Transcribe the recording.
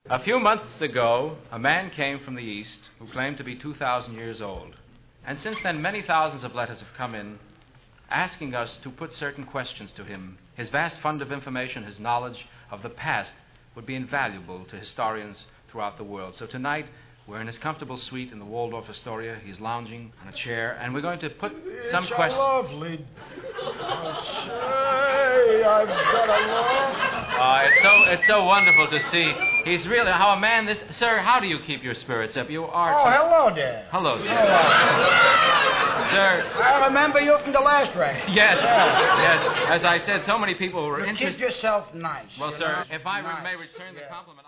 A few months ago, a man came from the East who claimed to be 2,000 years old. And since then, many thousands of letters have come in asking us to put certain questions to him. His vast fund of information, his knowledge of the past, would be invaluable to historians throughout the world. So tonight, we're in his comfortable suite in the Waldorf Astoria. He's lounging on a chair, and we're going to put some questions. It's lovely. Say, I've got a love. It's so wonderful to see. He's really how a man. Sir, how do you keep your spirits up? You are. Hello there. Hello, sir. Hello. Sir. I remember you from the last record. Yes. Yes. As I said, so many people were interested. Keep yourself nice. Well, sir, if I may return the compliment.